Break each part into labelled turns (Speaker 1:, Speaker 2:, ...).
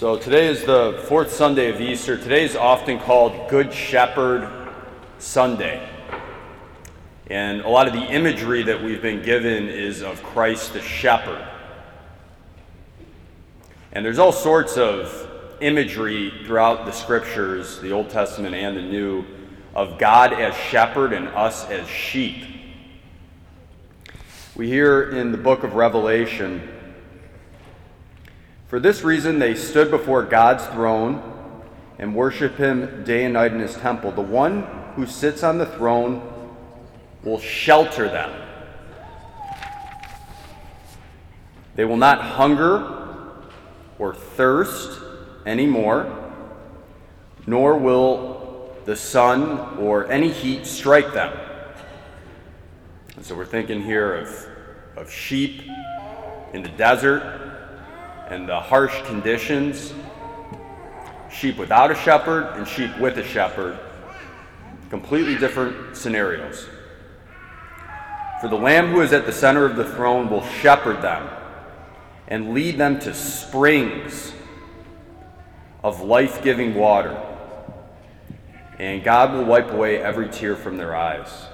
Speaker 1: So today is the fourth Sunday of Easter. Today is often called Good Shepherd Sunday. And a lot of the imagery that we've been given is of Christ the shepherd. And there's all sorts of imagery throughout the scriptures, the Old Testament and the New, of God as shepherd and us as sheep. We hear in the book of Revelation, "For this reason they stood before God's throne and worship him day and night in his temple. The one who sits on the throne will shelter them. They will not hunger or thirst anymore, nor will the sun or any heat strike them." And so we're thinking here of sheep in the desert and the harsh conditions, sheep without a shepherd and sheep with a shepherd, completely different scenarios. "For the Lamb who is at the center of the throne will shepherd them and lead them to springs of life-giving water, and God will wipe away every tear from their eyes."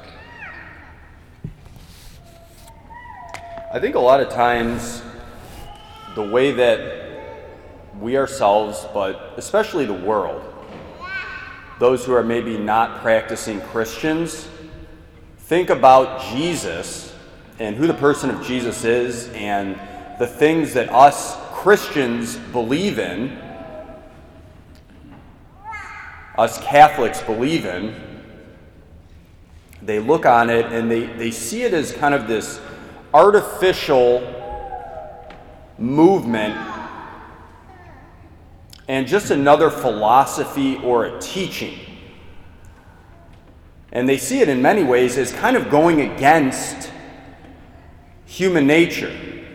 Speaker 1: I think a lot of times the way that we ourselves, but especially the world, those who are maybe not practicing Christians, think about Jesus and who the person of Jesus is and the things that us Christians believe in, us Catholics believe in. They look on it and they see it as kind of this artificial movement and just another philosophy or a teaching. And they see it in many ways as kind of going against human nature.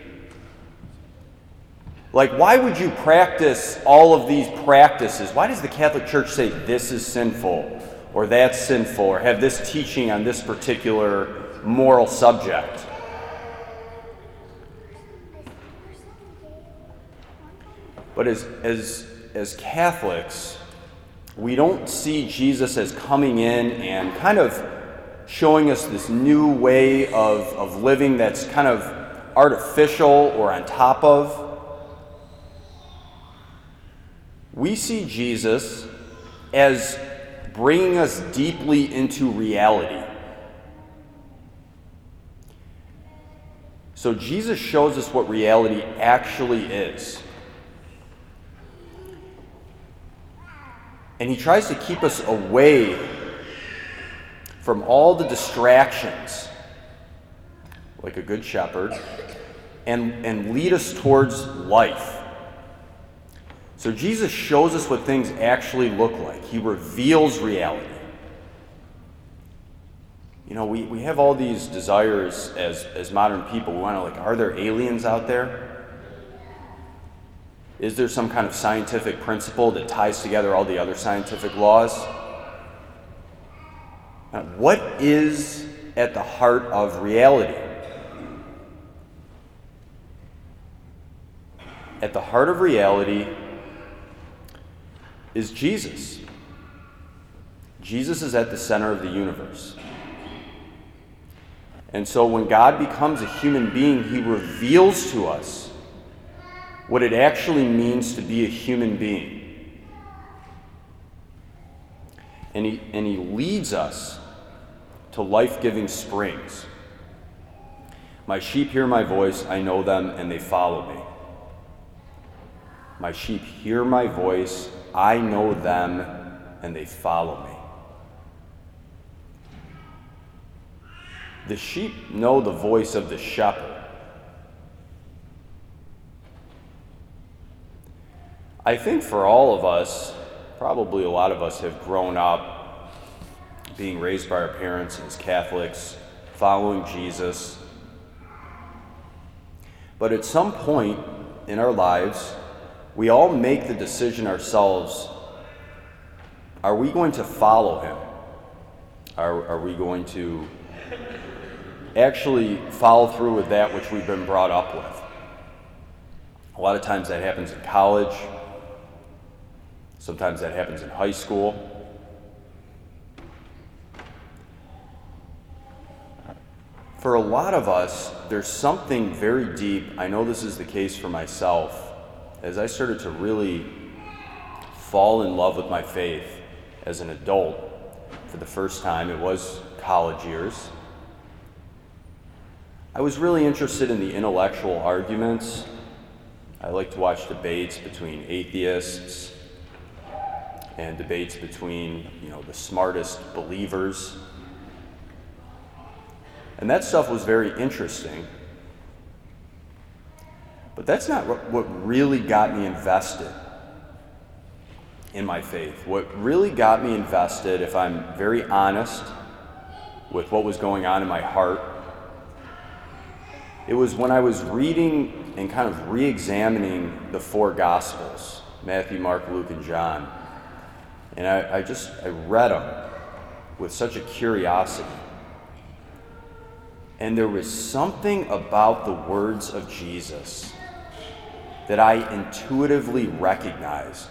Speaker 1: Like, why would you practice all of these practices? Why does the Catholic Church say this is sinful or that's sinful or have this teaching on this particular moral subject? But as Catholics, we don't see Jesus as coming in and kind of showing us this new way of living that's kind of artificial or on top of. We see Jesus as bringing us deeply into reality. So Jesus shows us what reality actually is. And he tries to keep us away from all the distractions, like a good shepherd, and lead us towards life. So Jesus shows us what things actually look like. He reveals reality. You know, we have all these desires as modern people. We want to, like, are there aliens out there? Is there some kind of scientific principle that ties together all the other scientific laws? Now, what is at the heart of reality? At the heart of reality is Jesus. Jesus is at the center of the universe. And so when God becomes a human being, he reveals to us what it actually means to be a human being. And he leads us to life-giving springs. "My sheep hear my voice, I know them, and they follow me." My sheep hear my voice, I know them, and they follow me. The sheep know the voice of the shepherd. I think for all of us, probably a lot of us have grown up being raised by our parents as Catholics, following Jesus. But at some point in our lives, we all make the decision ourselves, are we going to follow him? Are we going to actually follow through with that which we've been brought up with? A lot of times that happens in college. Sometimes that happens in high school. For a lot of us, there's something very deep. I know this is the case for myself. As I started to really fall in love with my faith as an adult for the first time, it was college years. I was really interested in the intellectual arguments. I like to watch debates between atheists and debates between, the smartest believers. And that stuff was very interesting. But that's not what really got me invested in my faith. What really got me invested, if I'm very honest with what was going on in my heart, it was when I was reading and kind of re-examining the four Gospels, Matthew, Mark, Luke, and John. And I read them with such a curiosity. And there was something about the words of Jesus that I intuitively recognized.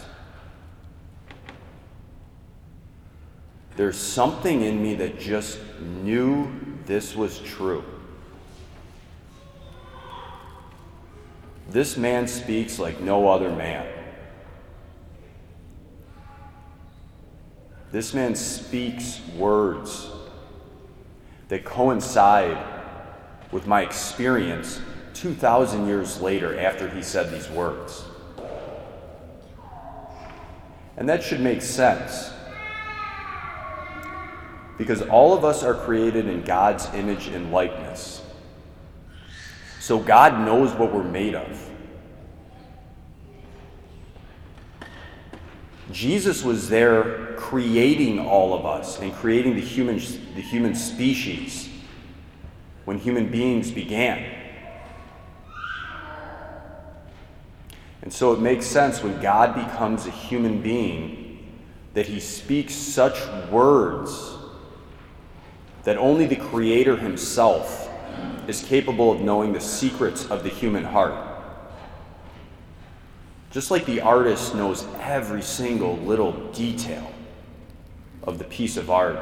Speaker 1: There's something in me that just knew this was true. This man speaks like no other man. This man speaks words that coincide with my experience 2,000 years later after he said these words. And that should make sense, because all of us are created in God's image and likeness. So God knows what we're made of. Jesus was there creating all of us and creating the human species when human beings began. And so it makes sense when God becomes a human being that he speaks such words that only the Creator himself is capable of knowing the secrets of the human heart. Just like the artist knows every single little detail of the piece of art,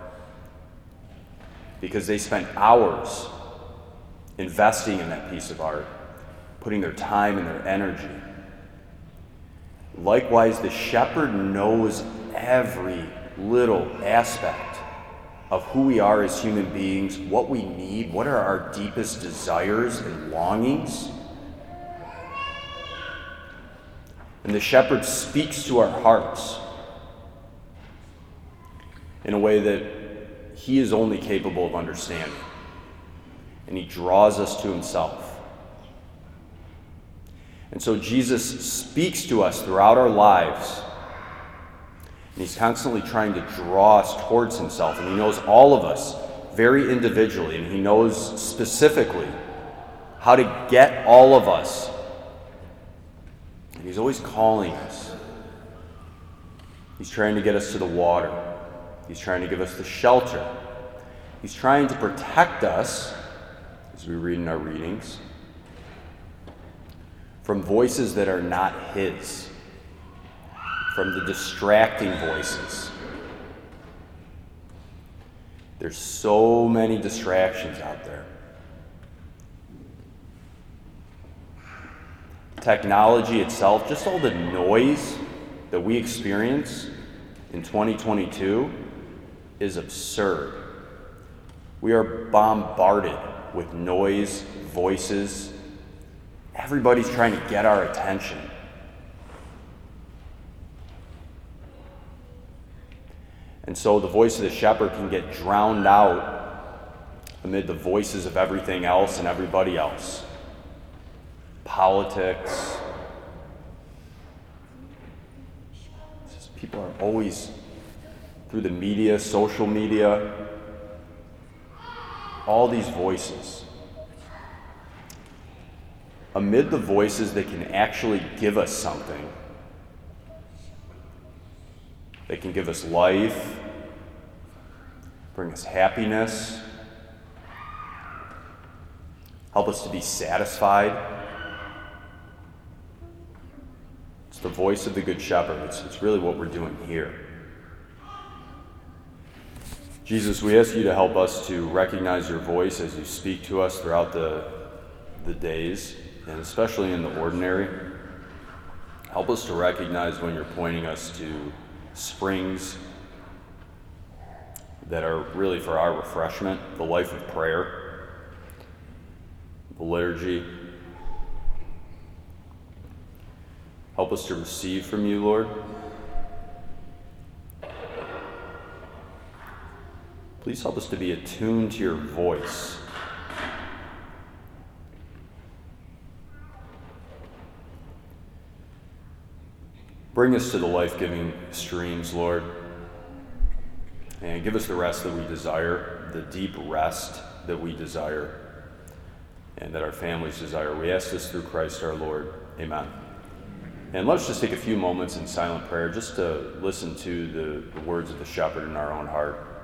Speaker 1: because they spent hours investing in that piece of art, putting their time and their energy. Likewise, the shepherd knows every little aspect of who we are as human beings, what we need, what are our deepest desires and longings. And the shepherd speaks to our hearts in a way that he is only capable of understanding. And he draws us to himself. And so Jesus speaks to us throughout our lives. And he's constantly trying to draw us towards himself. And he knows all of us very individually. And he knows specifically how to get all of us. And he's always calling us. He's trying to get us to the water. He's trying to give us the shelter. He's trying to protect us, as we read in our readings, from voices that are not his, from the distracting voices. There's so many distractions out there. Technology itself, just all the noise that we experience in 2022 is absurd. We are bombarded with noise, voices. Everybody's trying to get our attention. And so the voice of the shepherd can get drowned out amid the voices of everything else and everybody else. Politics. People are always, through the media, social media, all these voices. Amid the voices that can actually give us something, they can give us life, bring us happiness, help us to be satisfied. It's the voice of the Good Shepherd. It's really what we're doing here. Jesus, we ask you to help us to recognize your voice as you speak to us throughout the days, and especially in the ordinary. Help us to recognize when you're pointing us to springs that are really for our refreshment, the life of prayer, the liturgy. Help us to receive from you, Lord. Please help us to be attuned to your voice. Bring us to the life-giving streams, Lord, and give us the rest that we desire, the deep rest that we desire, and that our families desire. We ask this through Christ our Lord. Amen. And let's just take a few moments in silent prayer just to listen to the words of the shepherd in our own heart.